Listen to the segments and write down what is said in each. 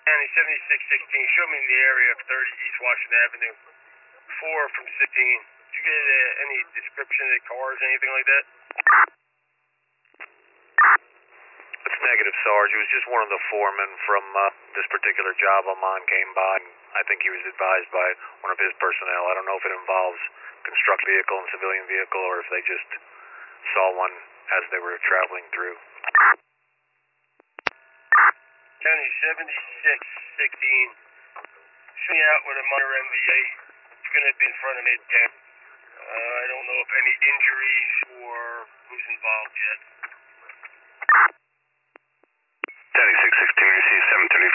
County 7616, show me the area of 30 East Washington Avenue. 4 from 16. Did you get any description of the cars, anything like that? It's negative, Sarge. It was just one of the foremen from this particular job I'm on came by. And I think he was advised by one of his personnel. I don't know if it involves construction vehicle and civilian vehicle or if they just saw one as they were traveling through. County 7616. Show me out with a minor MVA. It's going to be in front of Midtown. I don't know if any injuries or who's involved yet. County 616, you see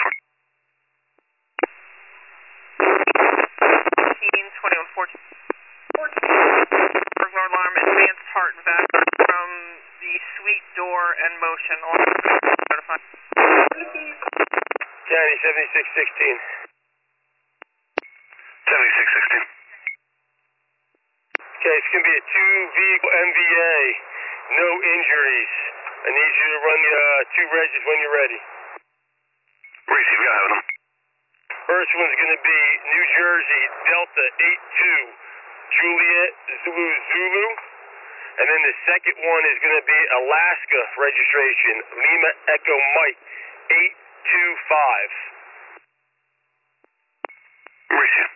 734. 2114. Burglar alarm, advanced heart and back from the suite door and motion. Notified. County 7616. 7616. Okay, it's going to be a 2-vehicle MVA. No injuries. I need you to run the 2 regis when you're ready. Receive, you have them. First one's going to be New Jersey Delta 82 Juliet Zulu Zulu. And then the second one is going to be Alaska registration Lima Echo Mike 825. Receive.